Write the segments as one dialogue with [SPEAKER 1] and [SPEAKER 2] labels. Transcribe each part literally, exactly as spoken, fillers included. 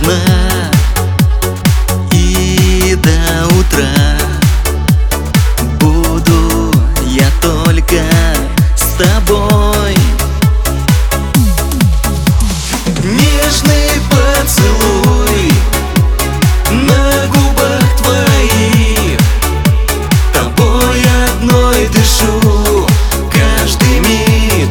[SPEAKER 1] нежно и до утра. Буду я только с тобой. Нежный поцелуй на губах твоих, тобой одной дышу каждый миг.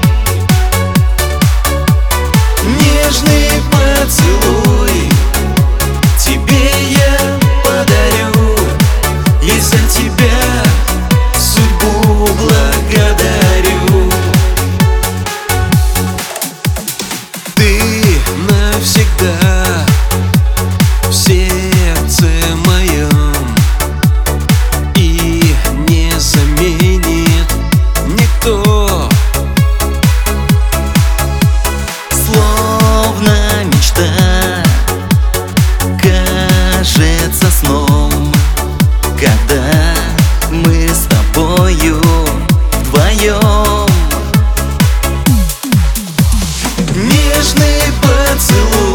[SPEAKER 1] Нежный поцелуй тебе я подарю, и за тебя судьбу благодарю. Ты навсегда в сердце моем, и не заменит никто. Словно мечта кажется сном, когда мы с тобою вдвоем. Нежный поцелуй